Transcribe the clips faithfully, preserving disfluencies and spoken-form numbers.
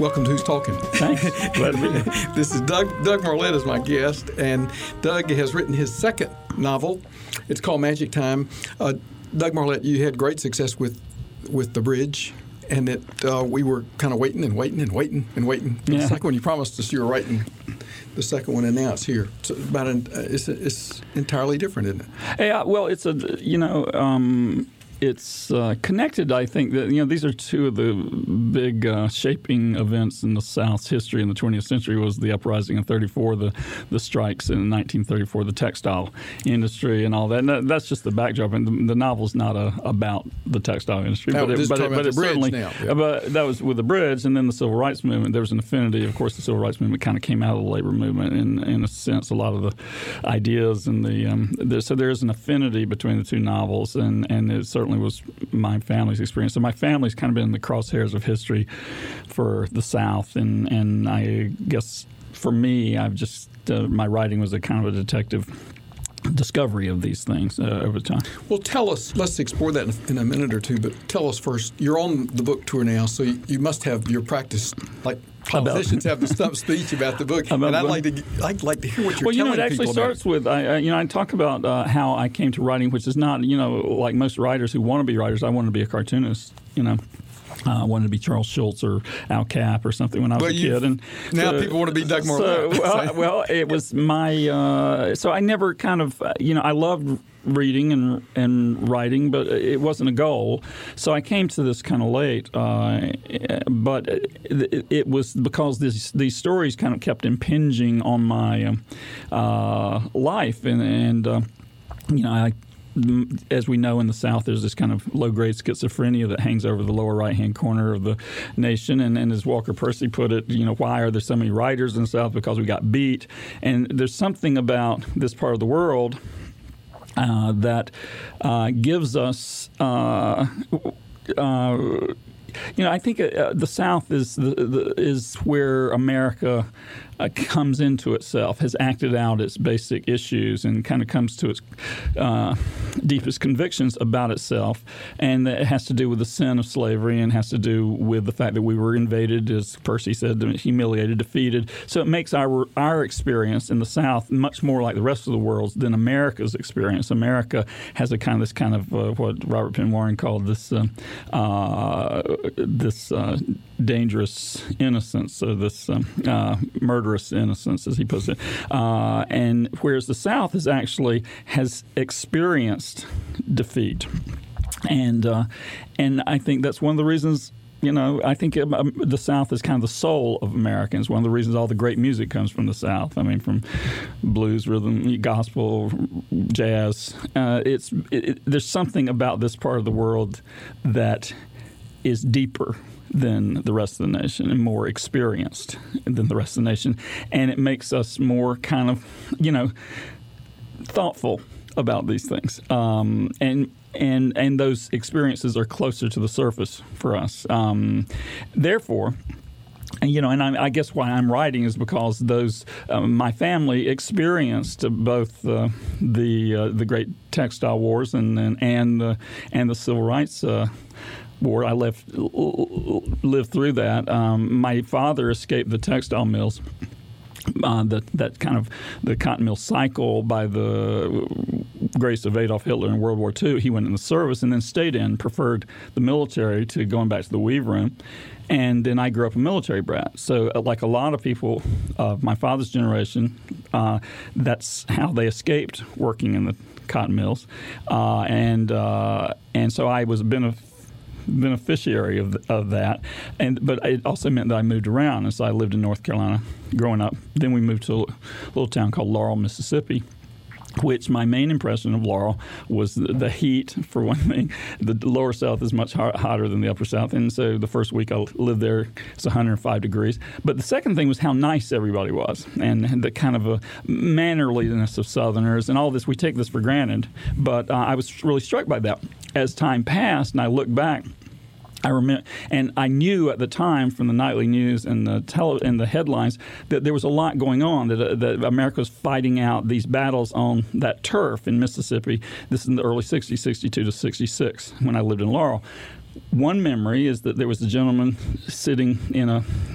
welcome to Who's Talking. Thanks. Glad to be here. This is Doug. Doug Marlette is my guest, and Doug has written his second novel. It's called Magic Time. Uh, Doug Marlette, you had great success with with The Bridge, and it uh, we were kind of waiting and waiting and waiting and waiting for yeah. the second one. You promised us you were writing the second one, and now it's here. It's about an, uh, it's, it's entirely different, isn't it? Yeah. Well, it's a you know. Um, It's uh, connected, I think, that you know these are two of the big uh, shaping events in the South's history in the twentieth century. Was the uprising of thirty-four, the the strikes in nineteen thirty-four, the textile industry, and all that. And that that's just the backdrop. And the, the novel's not a, about the textile industry, no, but it, but it, but it certainly. Now. Yeah. But that was with the bridge, and then the civil rights movement. There was an affinity. Of course, the civil rights movement kind of came out of the labor movement, in in a sense, a lot of the ideas and the um, there, so there is an affinity between the two novels, and and it certainly was my family's experience. So my family's kind of been in the crosshairs of history for the South, and, and I guess for me, I've just uh, my writing was a kind of a detective discovery of these things uh, over time. Well, tell us, let's explore that in, in a minute or two, but tell us first, you're on the book tour now, so you, you must have your practice, like politicians have the stump speech about the book, about and I'd like, to, I'd like to hear what you're well, you telling know, it actually people starts with, I, you know, I talk about uh, how I came to writing, which is not, you know, like most writers who want to be writers, I wanted to be a cartoonist, you know. Uh, I wanted to be Charles Schulz or Al Capp or something when I was well, a kid. And now so, people want to be Doug Marlette. So, well, well, it was my uh, – so I never kind of – you know, I loved reading and and writing, but it wasn't a goal. So I came to this kind of late. Uh, but it, it was because this, these stories kind of kept impinging on my uh, life. And, and uh, you know, I – as we know in the South, there's this kind of low-grade schizophrenia that hangs over the lower right-hand corner of the nation. And, and as Walker Percy put it, you know, why are there so many writers in the South? Because we got beat. And there's something about this part of the world uh, that uh, gives us uh, uh, you know, I think uh, the South is the, the, is where America uh, comes into itself, has acted out its basic issues, and kind of comes to its uh, deepest convictions about itself. And it has to do with the sin of slavery, and has to do with the fact that we were invaded, as Percy said, humiliated, defeated. So it makes our our experience in the South much more like the rest of the world's than America's experience. America has a kind of this kind of uh, what Robert Penn Warren called this uh, uh, this uh, dangerous innocence, or this um, uh, murderous innocence, as he puts it. Uh, and whereas the South is actually has experienced defeat, and uh, and I think that's one of the reasons. You know, I think um, the South is kind of the soul of Americans. One of the reasons all the great music comes from the South. I mean, from blues, rhythm, gospel, jazz. Uh, it's it, it, there's something about this part of the world that is deeper than the rest of the nation and more experienced than the rest of the nation, and it makes us more kind of, you know, thoughtful about these things. Um, and. And and those experiences are closer to the surface for us. Um, therefore, and, you know, and I, I guess why I'm writing is because those um, my family experienced both uh, the uh, the great textile wars and and and, uh, and the civil rights uh, war. I lived lived through that. Um, my father escaped the textile mills. Uh, that that kind of the cotton mill cycle by the grace of Adolf Hitler in World War Two. He went in the service and then stayed in, preferred the military to going back to the weave room. And then I grew up a military brat. So uh, like a lot of people of my father's generation, uh, that's how they escaped working in the cotton mills. Uh, and uh, and so I was a benefit. beneficiary of of that, and but it also meant that I moved around, and so I lived in North Carolina growing up. Then we moved to a little town called Laurel, Mississippi, which my main impression of Laurel was the, the heat, for one thing. The lower South is much hot, hotter than the upper South, and so the first week I lived there, it's one hundred five degrees. But the second thing was how nice everybody was, and the kind of a mannerliness of Southerners, and all this. We take this for granted, but uh, I was really struck by that. As time passed, and I look back, I remember, and I knew at the time from the nightly news and the tele, and the headlines that there was a lot going on, that, uh, that America was fighting out these battles on that turf in Mississippi. This is in the early sixties, sixty-two to sixty-six, when I lived in Laurel. One memory is that there was a gentleman sitting in a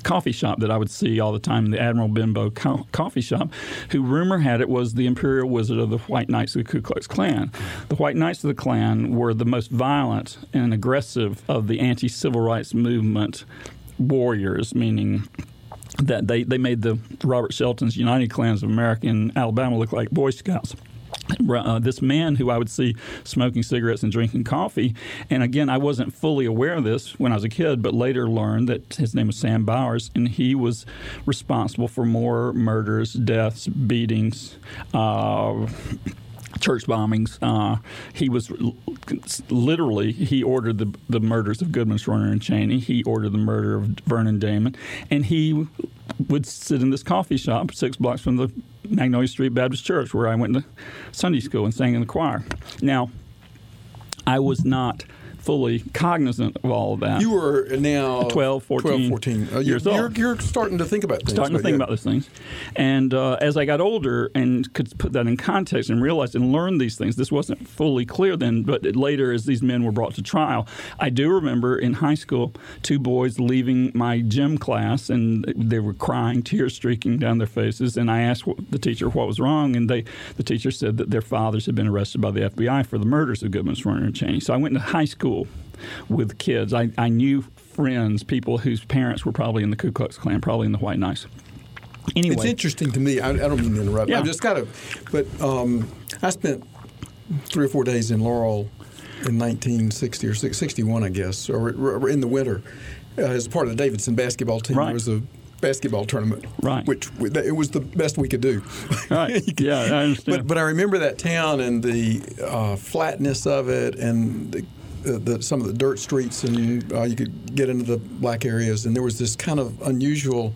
coffee shop that I would see all the time, the Admiral Benbow co- coffee shop, who rumor had it was the Imperial Wizard of the White Knights of the Ku Klux Klan. The White Knights of the Klan were the most violent and aggressive of the anti-civil rights movement warriors, meaning that they, they made the Robert Shelton's United Klans of America in Alabama look like Boy Scouts. Uh, this man who I would see smoking cigarettes and drinking coffee, and again, I wasn't fully aware of this when I was a kid, but later learned that his name was Sam Bowers, and he was responsible for more murders, deaths, beatings, uh, church bombings. Uh, he was literally, he ordered the, the murders of Goodman, Schwerner, and Cheney. He ordered the murder of Vernon Damon. And he would sit in this coffee shop six blocks from the Magnolia Street Baptist Church where I went to Sunday school and sang in the choir. Now, I was not fully cognizant of all of that. You were now twelve, fourteen, twelve, fourteen uh, years you're, old. You're, you're starting to think about things. Starting to think yeah. about those things. And uh, as I got older and could put that in context and realized and learn these things, this wasn't fully clear then, but later as these men were brought to trial, I do remember in high school two boys leaving my gym class, and they were crying, tears streaking down their faces, and I asked the teacher what was wrong, and they, the teacher said that their fathers had been arrested by the F B I for the murders of Goodman, Schwerner, and Cheney. So I went to high school with kids. I, I knew friends, people whose parents were probably in the Ku Klux Klan, probably in the White Knights. Anyway. It's interesting to me. I, I don't mean to interrupt. Yeah. I've just got to, but um, I spent three or four days in Laurel in nineteen sixty or sixty-one, I guess, or, or in the winter uh, as part of the Davidson basketball team. Right. There was a basketball tournament, right. which it was the best we could do. Right. Yeah, I understand. But, but I remember that town and the uh, flatness of it, and the, uh, the, some of the dirt streets, and uh, you could get into the black areas, and there was this kind of unusual.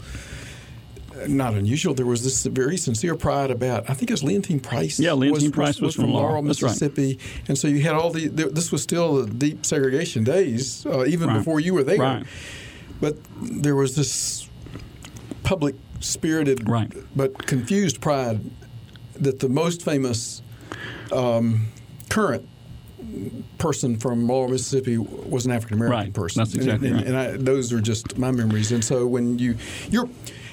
Not unusual. There was this very sincere pride about. I think it was Leontine Price. Yeah, Leontine was, Price was, was from Laurel, Laurel, Mississippi, right. And so you had all the. This was still the deep segregation days, uh, even right. before you were there. Right. But there was this public spirited, right. but confused pride that the most famous um, current person from Laurel, Mississippi was an African American right. person. That's exactly and, right. And, and I, those are just my memories. And so when you you're.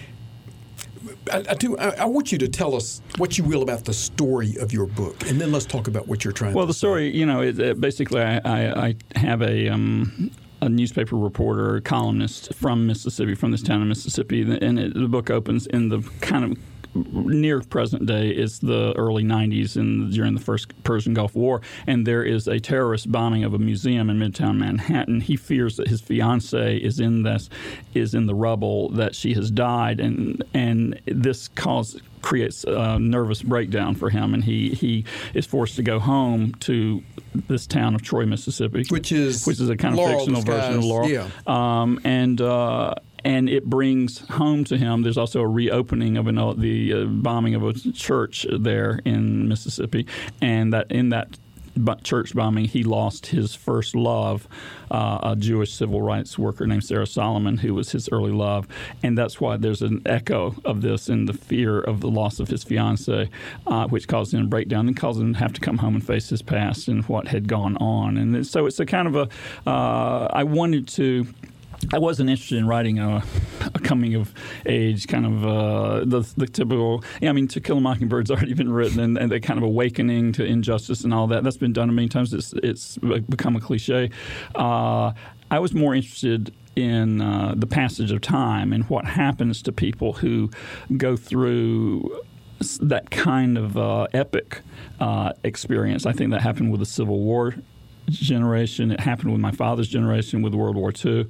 I, I, do, I, I want you to tell us what you will about the story of your book, and then let's talk about what you're trying well, to the say. story, you know, it, it basically I, I, I have a um, a newspaper reporter, a columnist from Mississippi, from this town of Mississippi, and it, the book opens in the kind of near present day is the early nineties and during the first Persian Gulf War, and there is a terrorist bombing of a museum in Midtown Manhattan. He fears that his fiancée is in this is in the rubble, that she has died, and and this cause creates a nervous breakdown for him, and he, he is forced to go home to this town of Troy, Mississippi, which is which is a kind of Laurel fictional disguised, version of Laurel. Yeah. Um, and uh, and it brings home to him. There's also a reopening of an, uh, the uh, bombing of a church there in Mississippi, and that in that church bombing, he lost his first love, uh, a Jewish civil rights worker named Sarah Solomon, who was his early love. And that's why there's an echo of this in the fear of the loss of his fiancée, uh, which caused him to break down and caused him to have to come home and face his past and what had gone on. And so it's a kind of a, uh, I wanted to, I wasn't interested in writing a, a coming of age kind of uh, the, the typical. Yeah, I mean, To Kill a Mockingbird's already been written, and, and the kind of awakening to injustice and all that. That's been done many times. It's it's become a cliche. Uh, I was more interested in uh, the passage of time and what happens to people who go through that kind of uh, epic uh, experience. I think that happened with the Civil War generation. It happened with my father's generation with World War Two,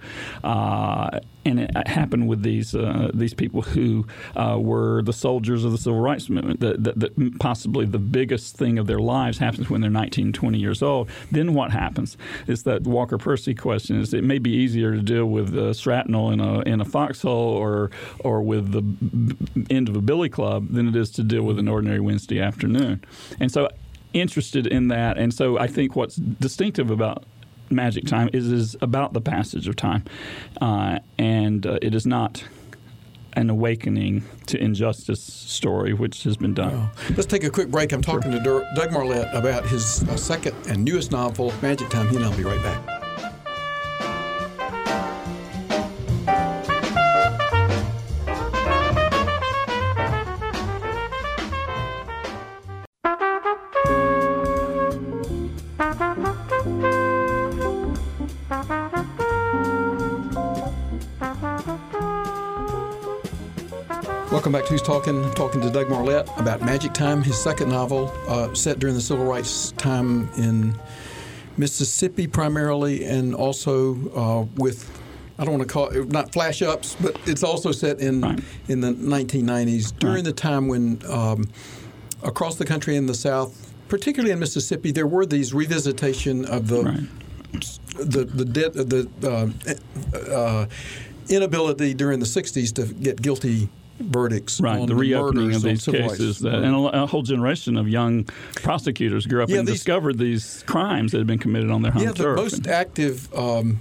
uh, and it happened with these uh, these people who uh, were the soldiers of the Civil Rights Movement. That, that, that possibly the biggest thing of their lives happens when they're nineteen, twenty years old. Then what happens is that Walker Percy question is it may be easier to deal with uh, shrapnel in a in a foxhole or or with the b- end of a billy club than it is to deal with an ordinary Wednesday afternoon. And so interested in that, and so I think what's distinctive about Magic Time is is about the passage of time, uh, and uh, it is not an awakening to injustice story, which has been done. Wow. Let's take a quick break. I'm talking sure. to Dur- Doug Marlette about his uh, second and newest novel, Magic Time. He and I'll be right back. Welcome back to Who's Talking. I'm talking to Doug Marlette about Magic Time, his second novel, uh, set during the civil rights time in Mississippi primarily, and also uh, with, I don't want to call it, not flash ups, but it's also set in right. in the nineteen nineties, during right. the time when um, across the country in the South, particularly in Mississippi, there were these revisitation of the right. the the, de- the uh, uh, inability during the sixties to get guilty verdicts right, on the reopening of these civil cases. rights. That, and a, a whole generation of young prosecutors grew up yeah, and these, discovered these crimes that had been committed on their home yeah, turf. The most active um,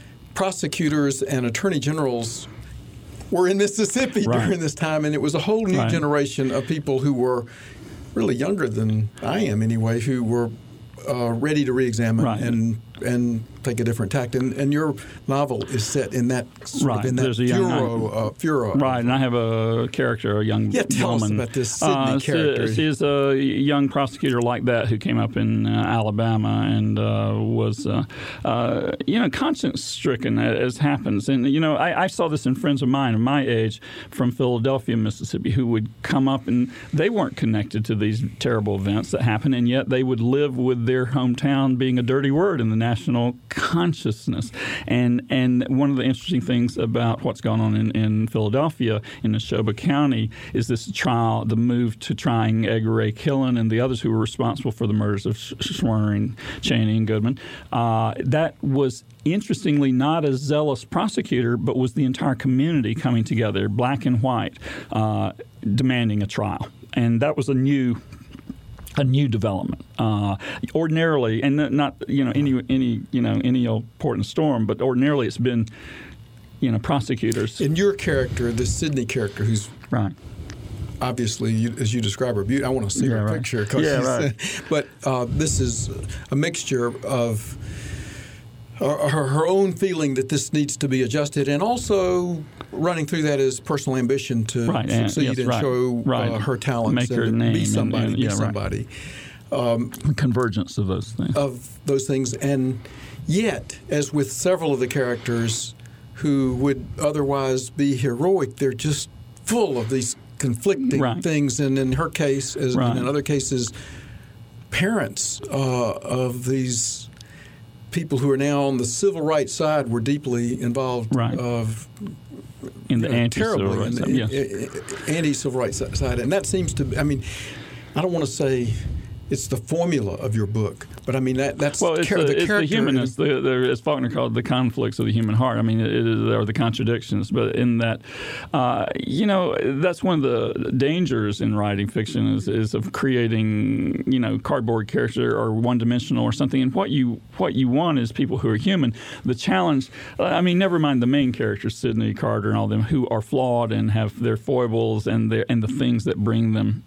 prosecutors and attorney generals were in Mississippi right. during this time, and it was a whole new right. generation of people who were really younger than I am anyway, who were uh, ready to re-examine right. and and take a different tact. And, and your novel is set in that sort right. of in that There's a young, furor, uh, furor. Right, and I have a character, a young yeah, tell woman. us about this Sydney uh, character. She, she's a young prosecutor like that who came up in uh, Alabama and uh, was, uh, uh, you know, conscience-stricken, as happens. And, you know, I, I saw this in friends of mine of my age from Philadelphia, Mississippi, who would come up and they weren't connected to these terrible events that happened, and yet they would live with their hometown being a dirty word in the national consciousness. And and one of the interesting things about what's going on in, in Philadelphia, in Neshoba County, is this trial, the move to trying Edgar Ray Killen and the others who were responsible for the murders of Schwerner, Cheney, and Goodman. Uh, that was interestingly not a zealous prosecutor, but was the entire community coming together, black and white, uh, demanding a trial. And that was a new a new development. Uh, ordinarily, and not you know any any you know any old port in a storm, but ordinarily it's been you know prosecutors. In your character, the Sydney character, who's right. obviously, you, as you describe her, beauty. I want to see yeah, her right. picture. Yeah, right. But uh, this is a mixture of her, her own feeling that this needs to be adjusted, and also running through that is personal ambition to right. succeed and, yes, and right. show right. uh, her talents Make and her name be somebody. And, and, be yeah, somebody. Right. Um, Convergence of those things. Of those things, and yet, as with several of the characters who would otherwise be heroic, they're just full of these conflicting right. things. And in her case, as right. and in other cases, parents uh, of these people who are now on the civil rights side were deeply involved right. of in the you know, anti-civil rights in the, side. Yes. anti-civil rights side, and that seems to. I mean, I don't want to say it's the formula of your book, but I mean that that's well, it's, char- a, the it's character. the humanness, the, the, as Faulkner called it, the conflicts of the human heart. I mean, it is, or the contradictions. But in that, uh, you know, that's one of the dangers in writing fiction is, is of creating, you know, cardboard character or one-dimensional or something. And what you what you want is people who are human. The challenge, I mean, never mind the main characters, Sidney Carter and all them, who are flawed and have their foibles and their and the things that bring them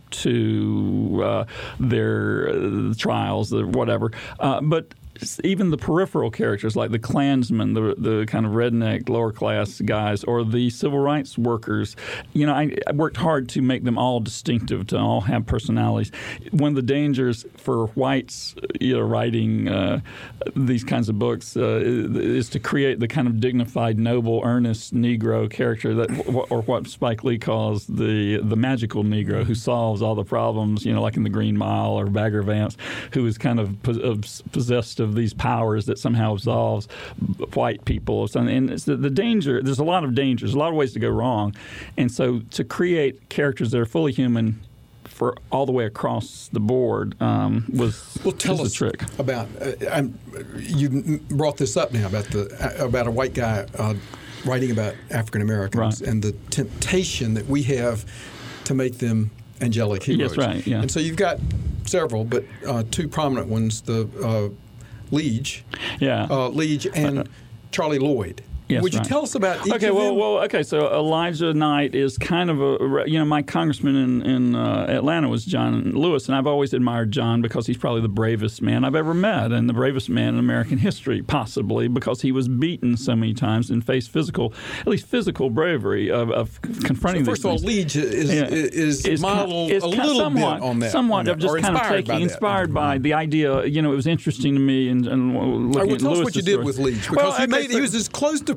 to uh, their uh, trials, or whatever. Uh, but even the peripheral characters like the Klansmen, the the kind of redneck lower class guys, or the civil rights workers, you know, I, I worked hard to make them all distinctive, to all have personalities. One of the dangers for whites, you know, writing uh, these kinds of books uh, is to create the kind of dignified, noble, earnest Negro character that, or what Spike Lee calls the the magical Negro, who solves all the problems, you know, like in The Green Mile or Bagger Vance, who is kind of possessed of these powers that somehow absolves white people. And it's the, the danger, there's a lot of dangers, a lot of ways to go wrong. And so to create characters that are fully human for all the way across the board um, was well, tell us the trick. About, uh, I'm, you brought this up now about, the, about a white guy uh, writing about African Americans right. and the temptation that we have to make them angelic heroes. Yes, right, yeah. And so you've got several, but uh, two prominent ones, the uh, Liege, yeah, uh, Liege and Charlie Lloyd. Yes, Would you right. tell us about each okay, of well, them? well, okay. So Elijah Knight is kind of a, you know, my congressman in, in uh, Atlanta was John Lewis, and I've always admired John because he's probably the bravest man I've ever met, and the bravest man in American history, possibly because he was beaten so many times and faced physical, at least physical bravery of, of confronting. So first these of all, things. Liege is, yeah. is, is modeled is a little somewhat, bit on that, somewhat on that, of just or kind of inspired taking, by inspired that. by the idea. You know, it was interesting to me, and, and looking All right, well, at tell us Lewis's what you did story. with Liege, because well, he, okay, made, so, he was as close to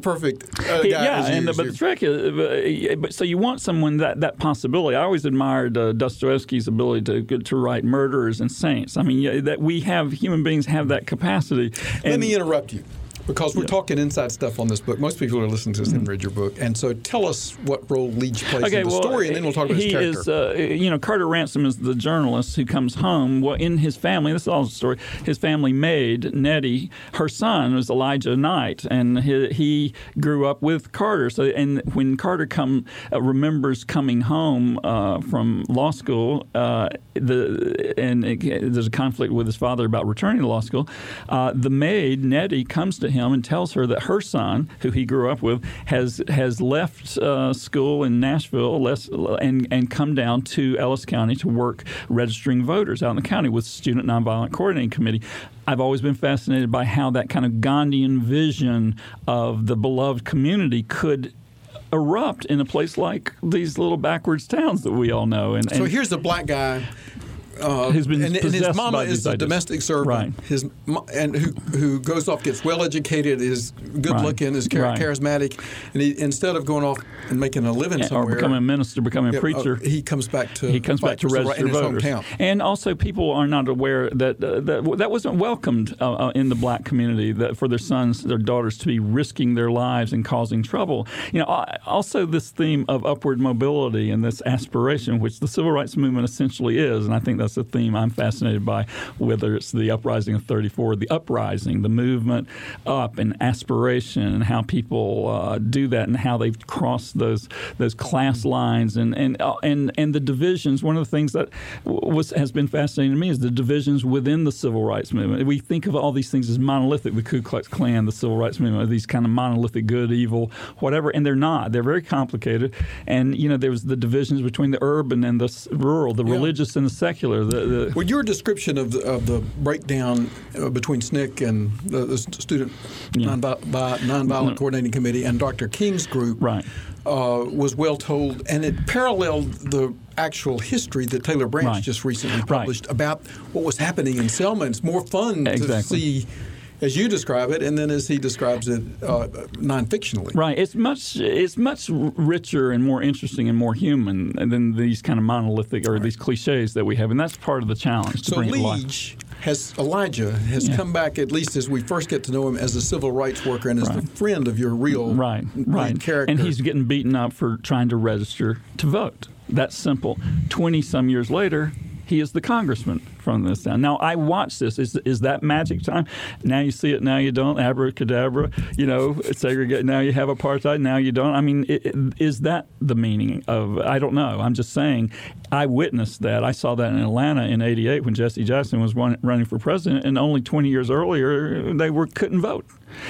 perfect uh, He- guy. yeah, as you, and the, as but you- the trick is, uh, but so you want someone that that possibility. I always admired uh, Dostoevsky's ability to to write murderers and saints. I mean, yeah, that we have human beings have that capacity. Let And, me interrupt you. Because we're Yeah. talking inside stuff on this book. Most people are listening to this and read your book. And so tell us what role Leach plays in the story, and then we'll talk about he his character. is, uh, you know, Carter Ransom is the journalist who comes home. Well, in his family, this is all the story. His family maid, Nettie, her son was Elijah Knight, and he, he grew up with Carter. So, and when Carter come uh, remembers coming home uh, from law school, uh, the and it, there's a conflict with his father about returning to law school. Uh, the maid, Nettie, comes to him and tells her that her son, who he grew up with, has has left uh, school in Nashville less, and and come down to Ellis County to work registering voters out in the county with Student Nonviolent Coordinating Committee. I've always been fascinated by how that kind of Gandhian vision of the beloved community could erupt in a place like these little backwards towns that we all know. And, and so here's the black guy. Uh, Who's been and, and his possessed mama by is these a ideas. domestic servant. Right. His mo- and who who goes off, gets well educated, is good Right. looking, is char- Right. charismatic, and he, instead of going off and making a living or somewhere, becoming a minister, becoming yeah, a preacher. uh, he comes back to He comes fight back to for civil rights register in his voters, hometown. and also people are not aware that uh, that that wasn't welcomed uh, uh, in the black community. That for their sons, their daughters to be risking their lives and causing trouble. You know, uh, also this theme of upward mobility and this aspiration, which the civil rights movement essentially is, and I think that's a theme I'm fascinated by. Whether it's the uprising of thirty-four, the uprising, the movement up, and aspiration, and how people uh, do that, and how they've crossed those those class lines, and and uh, and and the divisions. One of the things that was has been fascinating to me is the divisions within the civil rights movement. We think of all these things as monolithic: the Ku Klux Klan, the civil rights movement, these kind of monolithic good, evil, whatever, and they're not. They're very complicated. And you know, there was the divisions between the urban and the s- rural, the Yeah. religious and the secular. The, the Well, your description of the, of the breakdown uh, between S N C C and the, the Student Yeah. Nonvi- Bi- Nonviolent Coordinating Committee and Doctor King's group Right. uh, was well told, and it paralleled the actual history that Taylor Branch Right. just recently Right. published about what was happening in Selma. It's more fun Exactly. to see as you describe it, and then as he describes it uh, non-fictionally. Right. It's much it's much richer and more interesting and more human than these kind of monolithic or right. these cliches that we have, and that's part of the challenge to so bring it to life. Leach has Elijah has Yeah. come back, at least as we first get to know him, as a civil rights worker and as Right. the friend of your real right, main right. character. And he's getting beaten up for trying to register to vote. That's simple. Twenty some years later, he is the congressman from this town. Now, I watch this. Is is that magic time? Now you see it, now you don't. Abracadabra. You know, segregate. Now you have apartheid, now you don't. I mean, it, it, is that the meaning of, I don't know. I'm just saying, I witnessed that. I saw that in Atlanta in eighty-eight when Jesse Jackson was run, running for president, and only twenty years earlier, they were couldn't vote.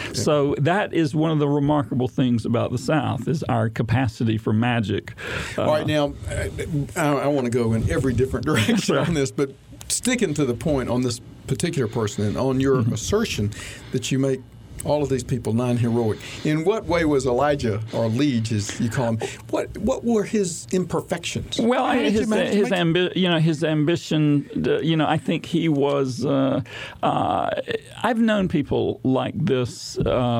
So that is one of the remarkable things about the South is our capacity for magic. Uh, All right, now, I, I want to go in every different direction on this, but sticking to the point on this particular person and on your mm-hmm. assertion that you make all of these people non-heroic. In what way was Elijah, or Leach, as you call him, what what were his imperfections? Well, I, his you his ambi- you know his ambition. You know, I think he was. Uh, uh, I've known people like this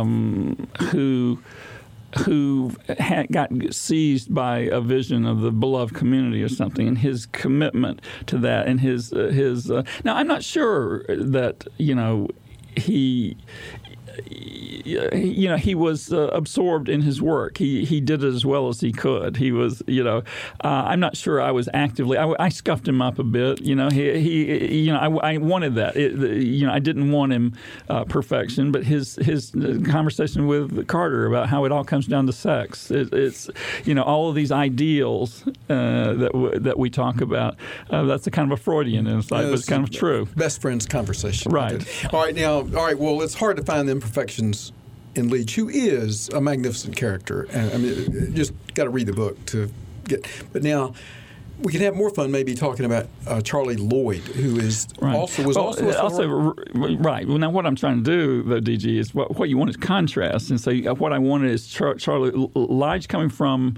um, who. who had got seized by a vision of the beloved community or something, and his commitment to that, and his uh, his. Uh, now, I'm not sure that you know he. You know, he was uh, absorbed in his work. He he did it as well as he could. He was, you know, uh, I'm not sure I was actively. I, I scuffed him up a bit. You know, he he, you know, I, I wanted that. It, you know, I didn't want him uh, perfection, but his his conversation with Carter about how it all comes down to sex. It, it's, you know, all of these ideals uh, that w- that we talk about. Uh, that's a kind of a Freudian insight, yeah, but it's kind of true. Best friends conversation. Right. All right. Now, all right. Well, it's hard to find them imperfections in Leach, who is a magnificent character. And I mean, just got to read the book to get. But now, we can have more fun maybe talking about uh, Charlie Lloyd, who is right. also was well, also a also right. Well, now what I'm trying to do though, D G, is what, what you want is contrast, and so what I wanted is Char- Charlie Lige coming from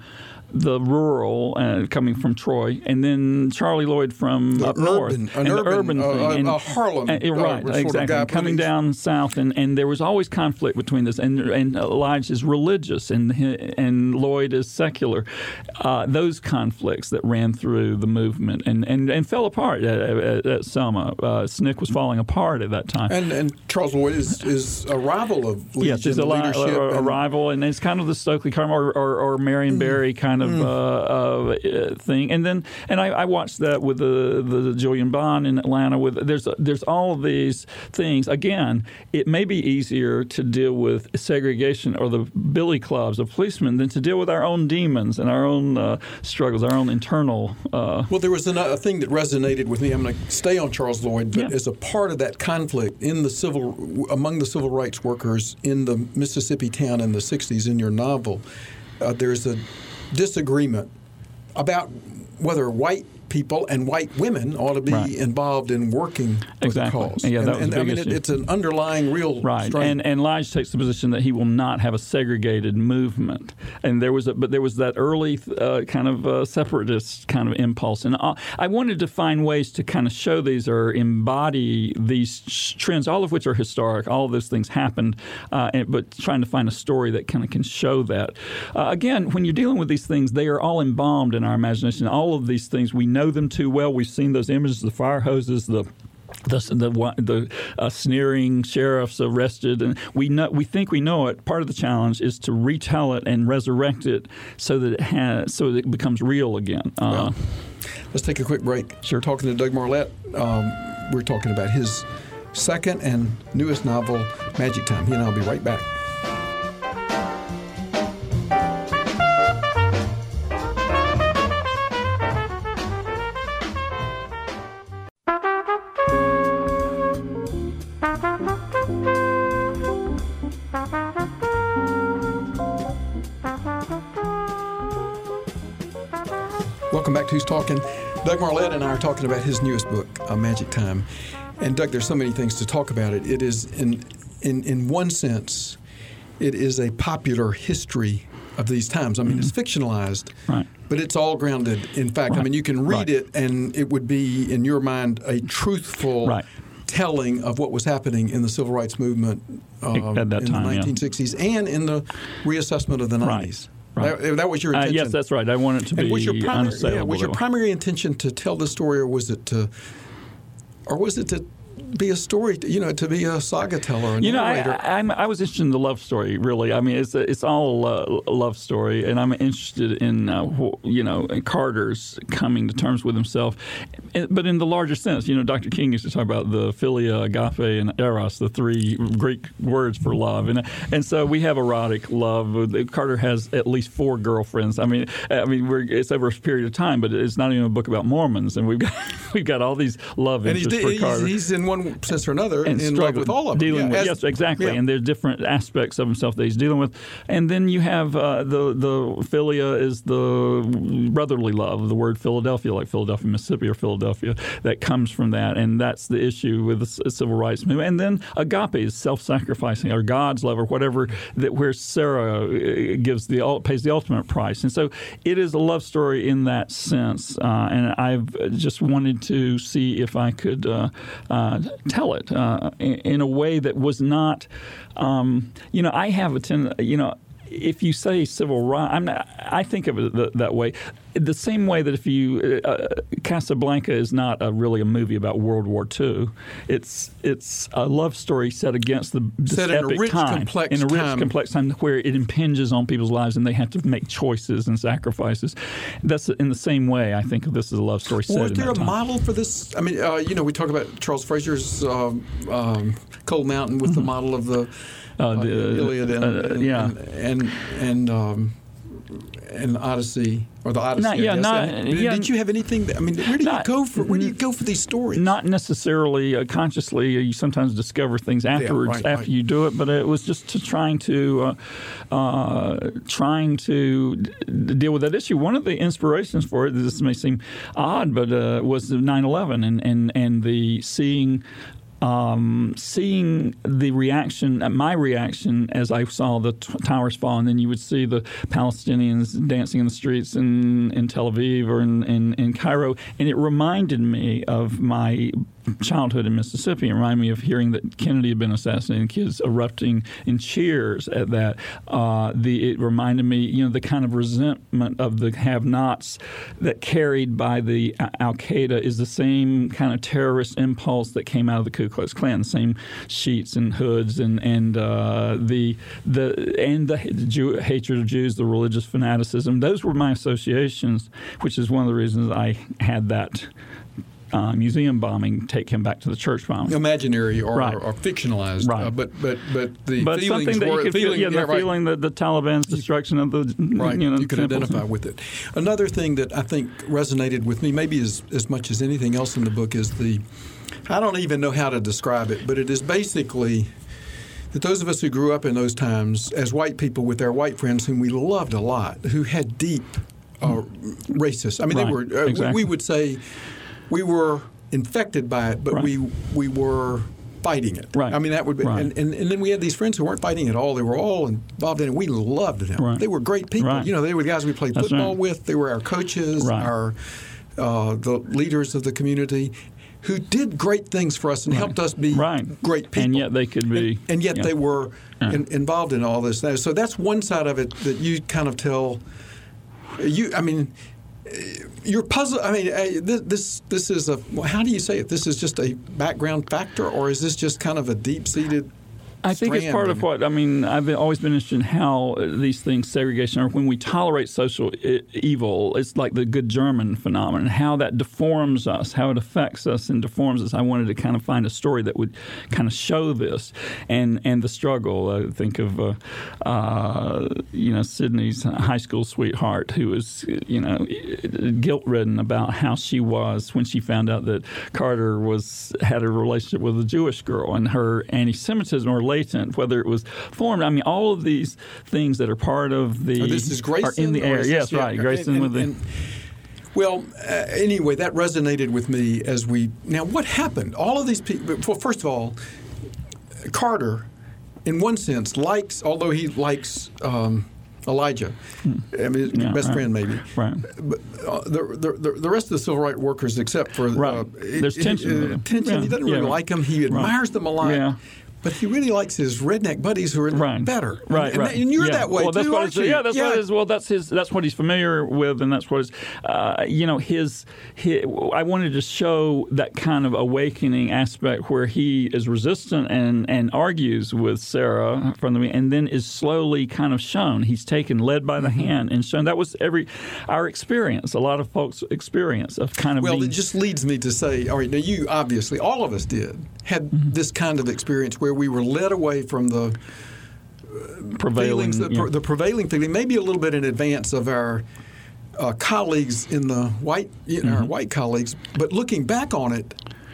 the rural uh, coming from Troy, and then Charlie Lloyd from the up urban, north, an and urban, the urban uh, thing, and, uh, Harlem, and, right, uh, exactly, sort of coming police. down south, and, and there was always conflict between this, and and Lige is religious, and and Lloyd is secular. Uh, those conflicts that ran through the movement and, and, and fell apart at, at, at Selma. Uh, S N C C was falling apart at that time. And and Charles Lloyd is, is a rival of Legion yes, he's a, li- leadership. a, a and, rival, and it's kind of the Stokely Carmichael or, or, or Marion Mm. Barry kind of Mm. uh, uh, thing. And then, and I, I watched that with the the Julian Bond in Atlanta. With there's there's all of these things. Again, it may be easier to deal with segregation or the billy clubs of policemen than to deal with our own demons and our own uh, struggles, our own internal. Uh, well, there was another thing that resonated with me. I'm going to stay on Charles Lloyd, but yeah. as a part of that conflict in the civil among the civil rights workers in the Mississippi town in the sixties in your novel, uh, there's a disagreement about whether white people and white women ought to be right. involved in working for exactly. the cause. Yeah, that and, was a and I big mean, issue. it, it's an underlying real right. strain. And and Lige takes the position that he will not have a segregated movement. And there was a, but there was that early uh, kind of uh, separatist kind of impulse. And uh, I wanted to find ways to kind of show these or embody these trends, all of which are historic. All of those things happened, uh, and, but trying to find a story that kind of can show that. Uh, again, when you're dealing with these things, they are all embalmed in our imagination. All of these things, we know them too well. We've seen those images, the fire hoses, the the the, the uh, sneering sheriffs arrested, and we know we think we know it. Part of the challenge is to retell it and resurrect it so that it has so that it becomes real again. Uh, well, let's take a quick break. Sure. Talking to Doug Marlette, um, we're talking about his second and newest novel, Magic Time. He and I'll be right back. Welcome back to Who's Talking. Doug Marlette and I are talking about his newest book, uh, Magic Time. And Doug, there's so many things to talk about it. It is, in in in one sense, it is a popular history of these times. I mean, mm-hmm. it's fictionalized, right. but it's all grounded in fact. Right. I mean, you can read right. it, and it would be, in your mind, a truthful right. telling of what was happening in the civil rights movement um, at that in time, the nineteen sixties yeah. and in the reassessment of the nineties. Right. Right. That, that was your intention. Uh, yes, that's right. I want it to and be was your primary, unassailable. yeah, was your primary intention to tell the story, or was it to, or was it to be a story, you know, to be a saga teller, a you know, narrator? I, I'm, I was interested in the love story, really. I mean, it's a, it's all a, a love story, and I'm interested in, uh, you know, in Carter's coming to terms with himself, but in the larger sense. You know, Doctor King used to talk about the philia, agape, and eros, the three Greek words for love, and and so we have erotic love. Carter has at least four girlfriends. I mean, I mean, we're, it's over a period of time, but it's not even a book about Mormons, and we've got we've got all these love and interests he's, for Carter. He's, he's in one sense or another and in love with all of them. Dealing yeah, with, as, yes, exactly. Yeah. And there's different aspects of himself that he's dealing with. And then you have uh, the the philia is the brotherly love, the word Philadelphia, like Philadelphia, Mississippi, or Philadelphia, that comes from that. And that's the issue with the civil rights movement. And then agape is self-sacrificing, or God's love, or whatever, that where Sarah gives the pays the ultimate price. And so it is a love story in that sense. Uh, and I've just wanted to see if I could uh, uh, tell it uh, in, in a way that was not, um, you know, I have a tendency, you know, if you say civil rights, I'm not, I think of it th- that way. The same way that if you uh, Casablanca is not a, really a movie about World War Two. It's it's a love story set against the this set in epic a rich, time, complex in a rich, time. complex time where it impinges on people's lives and they have to make choices and sacrifices. That's in the same way. I think this is a love story set Well, in is there that a time. model for this? I mean, uh, you know, we talk about Charles Frazier's um, um, Cold Mountain with mm-hmm. the model of the, uh, uh, the Iliad and, uh, and, yeah. and and and, um, and Odyssey or the Odyssey. Not, I yeah, guess. not, and, yeah, did you have anything? That, I mean, where do not, you go for? Where do you go for these stories? Not necessarily uh, consciously. You sometimes discover things afterwards, yeah, right, after right. you do it. But it was just to trying to uh, uh, trying to d- deal with that issue. One of the inspirations for it, this may seem odd, but uh, was nine eleven and and and the seeing um, seeing the reaction, my reaction as I saw the t- towers fall, and then you would see the Palestinians dancing in the streets in, in Tel Aviv or in, in, in Cairo, and it reminded me of my childhood in Mississippi. It reminded me of hearing that Kennedy had been assassinated and kids erupting in cheers at that. Uh, the it reminded me, you know, the kind of resentment of the have-nots that carried by the Al-Qaeda is the same kind of terrorist impulse that came out of the Ku Klux Klan, the same sheets and hoods and and uh, the the and the Jew, hatred of Jews, the religious fanaticism. Those were my associations, which is one of the reasons I had that Uh, museum bombing take him back to the church bombing. Imaginary or, right. or, or fictionalized, right. uh, but but but the but feelings something that were you could feeling, feel, yeah, yeah, the right. feeling that the Taliban's destruction of the right. you know you could temples. identify with it. Another thing that I think resonated with me, maybe as as much as anything else in the book, is the I don't even know how to describe it, but it is basically that those of us who grew up in those times as white people with our white friends whom we loved a lot, who had deep uh, racist. I mean, right. they were. Uh, exactly. we, we would say we were infected by it, but right. we we were fighting it. Right. I mean, that would be, right. and, and, and then we had these friends who weren't fighting at all. They were all involved in it. We loved them. Right. They were great people. Right. You know, they were the guys we played That's football right. with. They were our coaches, right. our uh, the leaders of the community, who did great things for us and right. helped us be right. great people. And yet they could be. And, and yet yeah. they were yeah. in, involved in all this. So that's one side of it that you kind of tell. You, I mean. You're puzzled. I mean, uh, this, this this is a. How do you say it? This is just a background factor, or is this just kind of a deep-seated? I think it's part of what I mean. I've been, always been interested in how these things, segregation, or when we tolerate social I- evil, it's like the good German phenomenon. How that deforms us, how it affects us and deforms us. I wanted to kind of find a story that would kind of show this and and the struggle. I think of uh, uh, you know Sydney's high school sweetheart who was you know guilt-ridden about how she was when she found out that Carter was had a relationship with a Jewish girl, and her anti-Semitism or latent, whether it was formed. I mean, all of these things that are part of the oh, this is Grayson, are in the air. Yes, yeah, right. Grayson and, with the. And, well, uh, anyway, that resonated with me as we. Now, what happened? All of these people. Well, first of all, Carter, in one sense, likes, although he likes um, Elijah, hmm. I mean, his yeah, best right. friend maybe. Right. But uh, the, the the rest of the civil rights workers, except for right. uh, there's it, tension. Uh, tension. Yeah. He doesn't really yeah. like them. He admires right. them a lot. Yeah. But he really likes his redneck buddies who are right. better. Right, and, right. And you're yeah. that way well, that's too, what aren't you? you? Yeah, that's yeah. what it is. Well, that's his. That's what he's familiar with, and that's what is. Uh, you know, his, his. I wanted to show that kind of awakening aspect where he is resistant and and argues with Sarah from the and then is slowly kind of shown. He's taken, led by the mm-hmm. hand, and shown. That was every our experience. A lot of folks' experience of kind of. Well, being, it just leads me to say, all right, now you obviously, all of us did, had mm-hmm. this kind of experience where we were led away from the prevailing, feelings, the, yeah. the prevailing feeling, maybe a little bit in advance of our uh, colleagues in the white, you know, mm-hmm. our white colleagues. But looking back on it,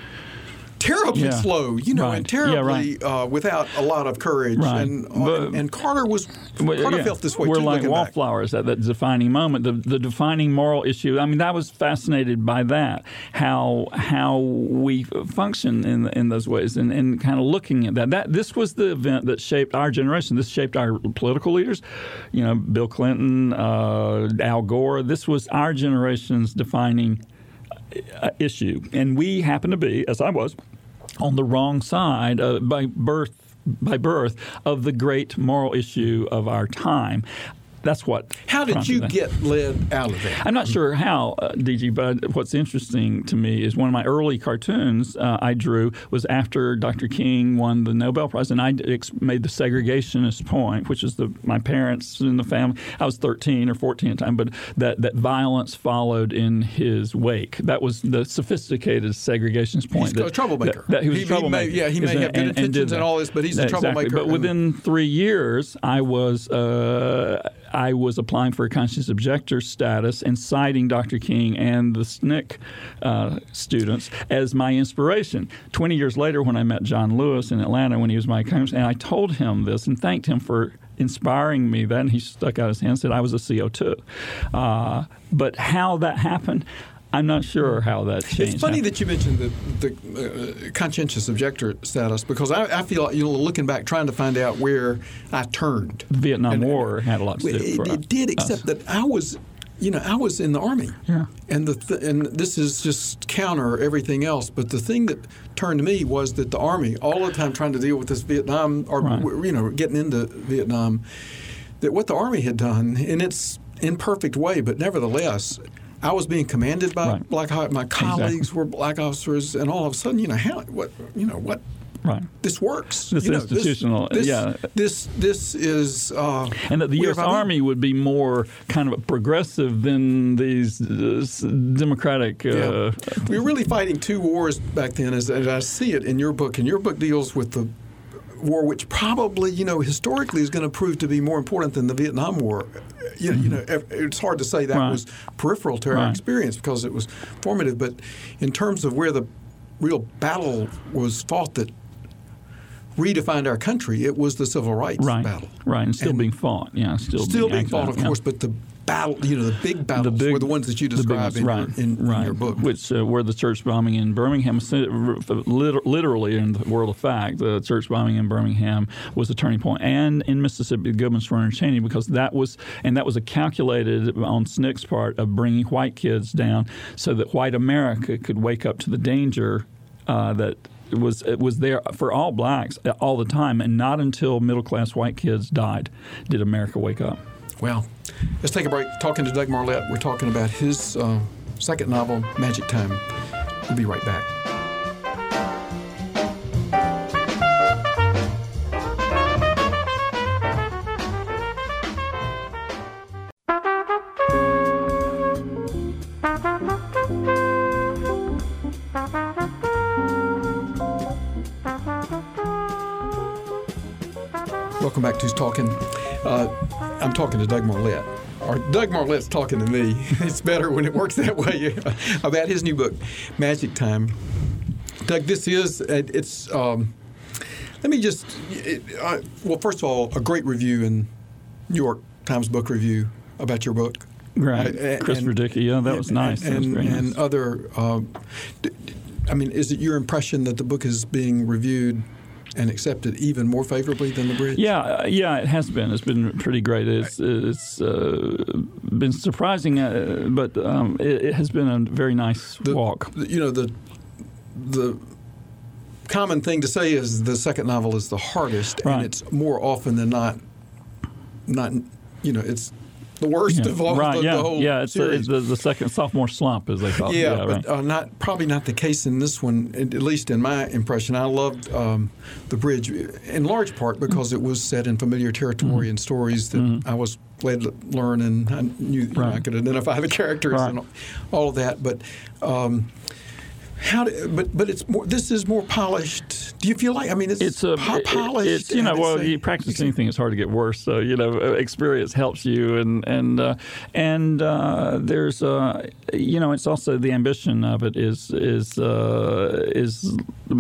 terribly yeah. slow, you know, right. and terribly yeah, right. uh, without a lot of courage. Right. And, uh, but, and Carter was well, Carter yeah. felt this way We're too. like looking back. wallflowers at that defining moment, the the defining moral issue. I mean, I was fascinated by that, how how we function in in those ways, and, and kind of looking at that. That this was the event that shaped our generation. This shaped our political leaders. You know, Bill Clinton, uh, Al Gore. This was our generation's defining uh, issue, and we happen to be, as I was, on the wrong side uh, by birth by birth of the great moral issue of our time. That's what. How did you that. get led out of that? I'm not sure how, uh, D G, but what's interesting to me is one of my early cartoons uh, I drew was after Doctor King won the Nobel Prize, and I ex- made the segregationist point, which is the my parents and the family. I was thirteen or fourteen at the time, but that, that violence followed in his wake. That was the sophisticated segregationist point. He's that, a troublemaker. That, that he was he, a troublemaker. He may, yeah, he may have good and, intentions and, and all this, but he's a exactly. troublemaker. But within three years, I was. Uh, I was applying for a conscientious objector status and citing Doctor King and the S N C C uh, students as my inspiration. Twenty years later, when I met John Lewis in Atlanta when he was my congressman, and I told him this and thanked him for inspiring me then, he stuck out his hand and said I was a C O two. Uh, but how that happened, I'm not sure how that changed. It's funny that you mentioned the, the uh, conscientious objector status, because I, I feel like, you know, looking back, trying to find out where I turned. The Vietnam and, War had a lot to do it, for it did, except us. that I was, you know, I was in the Army. Yeah. And the th- and this is just counter everything else. But the thing that turned me was that the Army, all the time trying to deal with this Vietnam, or Right. you know, getting into Vietnam, that what the Army had done in its imperfect way, but nevertheless, I was being commanded by Right. black. My colleagues Exactly. were black officers, and all of a sudden, you know, how what you know what. Right. This works. This you know, institutional, this, yeah. This this is. Uh, And that the where U S have I been? Army would be more kind of progressive than these uh, democratic. Uh, Yeah. We were really fighting two wars back then, as, as I see it in your book. And your book deals with the war, which probably, you know, historically is going to prove to be more important than the Vietnam War. You know, you know it's hard to say that Right. was peripheral to our Right. experience because it was formative. But in terms of where the real battle was fought that redefined our country, it was the civil rights right. battle. Right. And still And being fought. Yeah. Still, Still being acted fought, out, of yeah. course, but the battle, you know, the big battles The big- were the ones that you the big describe ones, in, right, your, in, right. in your book. Which uh, were the church bombing in Birmingham. Literally, in the world of fact, the church bombing in Birmingham was a turning point, and in Mississippi, the Goodman Swearingen Cheney, because that was and that was a calculated on S N C C's part of bringing white kids down so that white America could wake up to the danger uh, that. It was it was there for all blacks all the time, and not until middle class white kids died did America wake up. Well, let's take a break. Talking to Doug Marlette, we're talking about his uh, second novel, Magic Time. We'll be right back. Welcome back to Who's Talking. Uh, I'm talking to Doug Marlette. Or Doug Marlette's talking to me. It's better when it works that way. About his new book, Magic Time. Doug, this is, it's, um, let me just, it, uh, well, first of all, a great review in New York Times Book Review about your book. Right. Uh, Christopher and, Dickey, yeah, that was nice. And, that was very and nice. other, uh, d- d- I mean, is it your impression that the book is being reviewed and accepted even more favorably than The Bridge? Yeah, uh, yeah, it has been. It's been pretty great. It's it's uh, been surprising, uh, but um, it, it has been a very nice The- walk. You know, the the common thing to say is the second novel is the hardest, Right. and it's more often than not, not you know, it's the worst Yeah, of all right, the, yeah, the whole yeah. It's, series. it's the, the second sophomore slump, as they call it. Yeah, Yeah, but right. uh, not probably not the case in this one. At least in my impression, I loved um, The Bridge in large part because it was set in familiar territory Mm-hmm. and stories that Mm-hmm. I was glad to learn, and I knew you know, I Right. could identify the characters Right. and all of that. But um, how? Do, but but it's more. This is more polished. Do you feel like? I mean, it's, It's a po- it- polished. It's you know, and well, a- you practice anything, it's hard to get worse. So you know, experience helps you, and and uh, and uh, there's uh, you know, it's also the ambition of it is is uh, is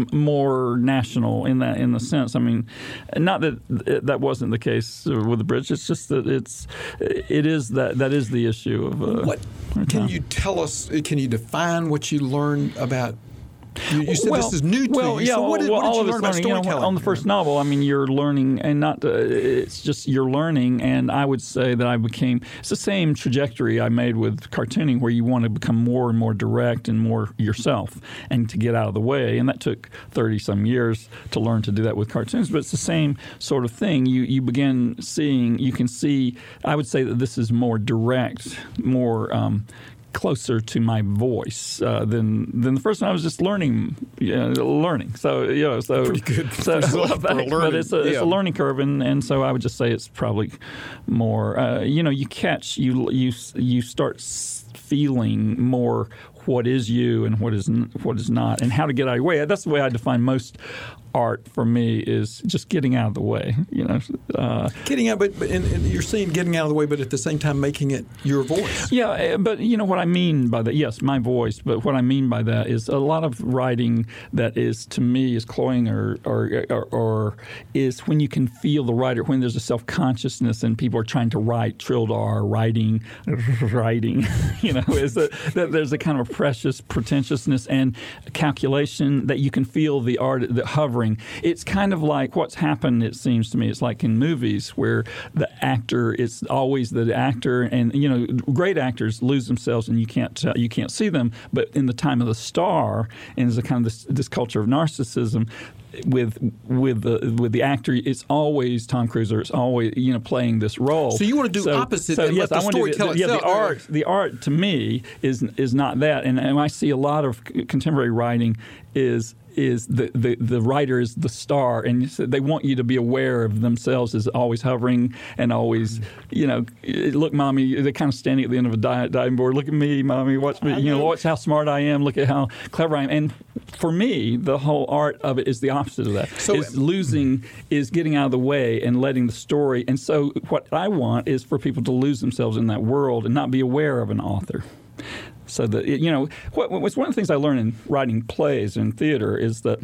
more national in that in the sense. I mean, not that that wasn't the case with The Bridge. It's just that it's it is that that is the issue of uh, What our can time. you tell us? Can you define what you learned about? You, you said well, this is new to well, you. Yeah, so what did, well, what did all you of learn it's about learning, you know, storytelling? on the first novel, I mean, you're learning, and not uh, it's just you're learning. And I would say that I became it's the same trajectory I made with cartooning, where you want to become more and more direct and more yourself, and to get out of the way. And that took thirty some years to learn to do that with cartoons. But it's the same sort of thing. You you begin seeing, you can see. I would say that this is more direct, more. Um, closer to my voice uh, than than the first one. I was just learning, you know, learning. So you know, so Pretty good So, result well, for thanks, learning. but it's a, it's Yeah. a learning curve, and, and so I would just say it's probably more. Uh, you know, you catch you you you start s- feeling more what is you and what is n- what is not, and how to get out of your way. That's the way I define most art for me, is just getting out of the way. You know, uh, Getting out, but, but and, and you're saying getting out of the way, but at the same time making it your voice. Yeah, eh, but you know what I mean by that? Yes, my voice. But what I mean by that is a lot of writing that is, to me, is cloying or or, or, or is when you can feel the writer, when there's a self-consciousness and people are trying to write, trilled R, writing, writing, you know, is that, that there's a kind of a precious pretentiousness and calculation that you can feel the art the hovering. It's kind of like what's happened, it seems to me. It's like in movies where the actor, it's always the actor, and you know, great actors lose themselves and you can't uh, you can't see them. But in the time of the star, and there's a kind of this, this culture of narcissism. With with the with the actor, it's always Tom Cruise, or it's always you know playing this role. So you want to do so, opposite so, and yes, let the I story to, tell yeah, itself. the art, the art to me is is not that, and, and I see a lot of contemporary writing is. is the, the, the writer is the star, and they want you to be aware of themselves as always hovering and always, you know, look, Mommy, they're kind of standing at the end of a diving board. Look at me, Mommy, watch me, you know, watch how smart I am, look at how clever I am. And for me, the whole art of it is the opposite of that. So is losing, is getting out of the way and letting the story. And so what I want is for people to lose themselves in that world and not be aware of an author. So that you know, what, what's one of the things I learned in writing plays and theater is that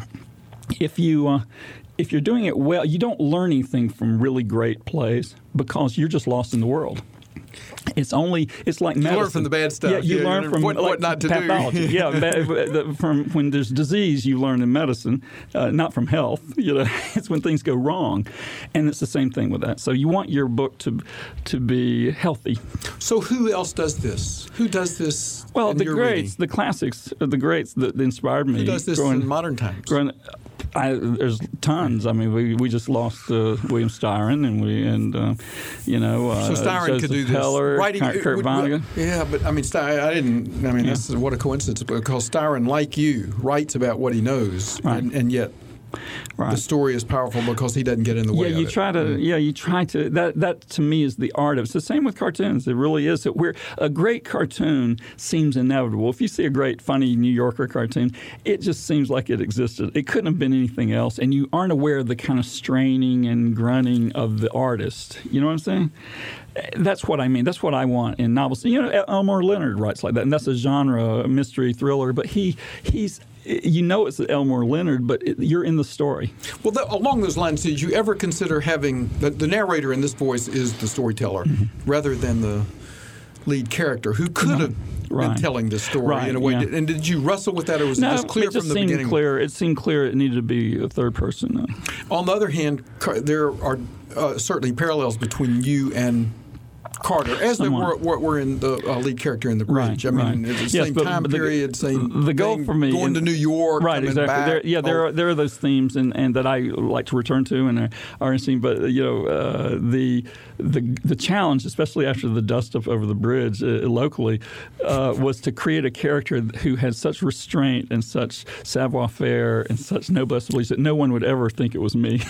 if you uh, if you're doing it well, you don't learn anything from really great plays because you're just lost in the world. It's only it's like medicine. You learn from the bad stuff. Yeah, you yeah, learn you from what, like, what not to pathology. do. yeah, from when there's disease, you learn in medicine, uh, not from health. You know, it's when things go wrong, and it's the same thing with that. So you want your book to to be healthy. So who else does this? Who does this? Well, in the your greats, reading? the classics, the greats that inspired me. Who does this growing, in modern times? Growing, I, there's tons. I mean, we, we just lost uh, William Styron, and we and uh, you know, uh, so Styron Joseph could do this. Heller, Writing, Kurt, Kurt would, Vonnegut. Yeah, but I mean, Styron, I didn't. I mean, Yeah. this is what a coincidence because Styron, like you, writes about what he knows, Right. and, and yet. Right. The story is powerful because he doesn't get in the way yeah, of you it. try to. Mm. Yeah, you try to. That that to me is the art of it. It's the same with cartoons. It really is. That we're a great cartoon seems inevitable. If you see a great, funny New Yorker cartoon, it just seems like it existed. It couldn't have been anything else, and you aren't aware of the kind of straining and grunting of the artist. You know what I'm saying? That's what I mean. That's what I want in novels. You know, Elmore Leonard writes like that, and that's a genre, a mystery thriller. But he he's. You know it's Elmore Leonard, but it, you're in the story. Well, the, along those lines, did you ever consider having the, the narrator in this voice is the storyteller mm-hmm. rather than the lead character who could have right. been telling the story right, in a way? yeah. And did you wrestle with that, or was no, it just clear it just from the seemed beginning? Clear. It seemed clear it needed to be a third person. On the other hand, there are uh, certainly parallels between you and Carter, as there were, were, were in the uh, lead character in The Bridge. Right, I mean, right. it's the yes, same but time the, period, same the goal thing, for me, going and, to New York, right? coming Exactly. back. There, yeah, there oh. are there are those themes, and, and that I like to return to and are, are interesting. But you know, uh, the the the challenge, especially after the dust up over the bridge uh, locally, uh, was to create a character who had such restraint and such savoir-faire and such noblesse oblige that no one would ever think it was me.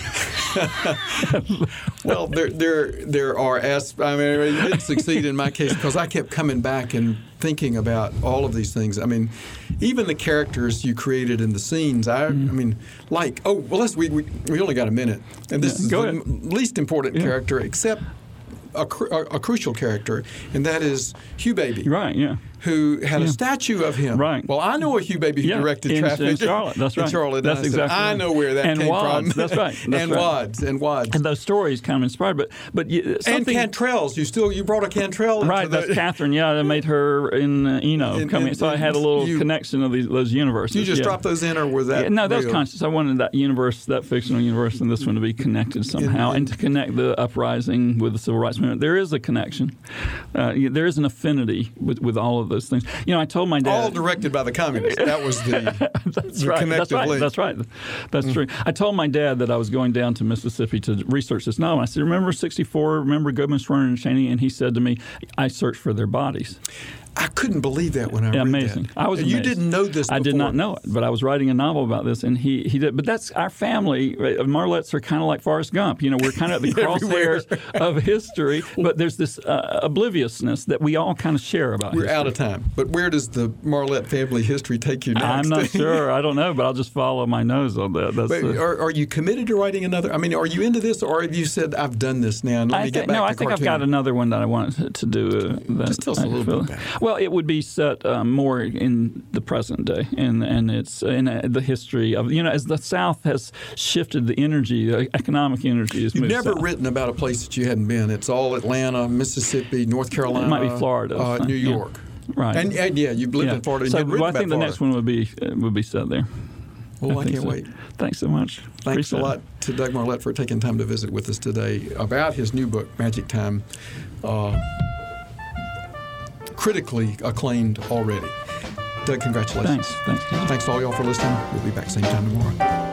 Well, there there there are as I mean, it didn't succeed in my case because I kept coming back and thinking about all of these things. I mean, even the characters you created in the scenes. I, mm. I mean, like oh well, let's we, we we only got a minute, and this yeah, is go the ahead. least important yeah. character except a, a, a crucial character, and that is Hugh Baby. Right. Yeah. Who had yeah. a statue of him. Right. Well, I know a Hugh Baby who yeah. directed in, Traffic. in Charlotte. That's right. In Charlotte. That's I said, exactly I right. know where that and came Wads. from. That's right. That's and right. Wads. And Wads. And those stories kind of inspired. But but you, and Cantrell's. You still you brought a Cantrell. Right. Into That's the, Catherine. Yeah, I made her in uh, Eno in, coming. in, so I had a little you, connection of these those universes. You just yeah. dropped those in, or was that? Yeah, no, that was real? conscious. I wanted that universe, that fictional universe, and this one to be connected somehow, in, in, and to connect the uprising with the civil rights movement. There is a connection. Uh, there is an affinity with, with all of those things. You know, I told my dad. All directed by the communists. That was the, that's the right. connective That's right. link. That's right. That's mm. true. I told my dad that I was going down to Mississippi to research this novel. I said, "Remember sixty-four? Remember Goodman, Schwerner, and Cheney?" And he said to me, "I searched for their bodies." I couldn't believe that when I yeah, read amazing. that. I was You amazed. didn't know this before. I did not know it, but I was writing a novel about this, and he, he did. But that's our family. Marlettes are kind of like Forrest Gump. You know, we're kind of at the crosshairs of history, but there's this uh, obliviousness that we all kind of share about We're history. out of time. But where does the Marlette family history take you next? I'm not sure. I don't know, but I'll just follow my nose on that. That's But the, are, are you committed to writing another? I mean, are you into this, or have you said, I've done this now, and let I me think, get back no, to I think cartoon? I've got another one that I want to, to do. Uh, that Just tell us a I little feel, bit about it. Well, it would be set um, more in the present day, and and it's in uh, the history of, you know, as the South has shifted the energy, the economic energy has You've moved never south. written about a place that you hadn't been. It's all Atlanta, Mississippi, North Carolina. It might be Florida. uh, New Yeah. York. right. And, and yeah, you've lived yeah. in Florida. And so you've written well, I about think the Florida. next one would be uh, would be set there. Well, I, I can't so. wait. Thanks so much. Thanks Appreciate a lot it. to Doug Marlette for taking time to visit with us today about his new book, Magic Time, uh, critically acclaimed already. Doug, congratulations. Thanks. Thanks. Thanks to all y'all for listening. We'll be back same time tomorrow.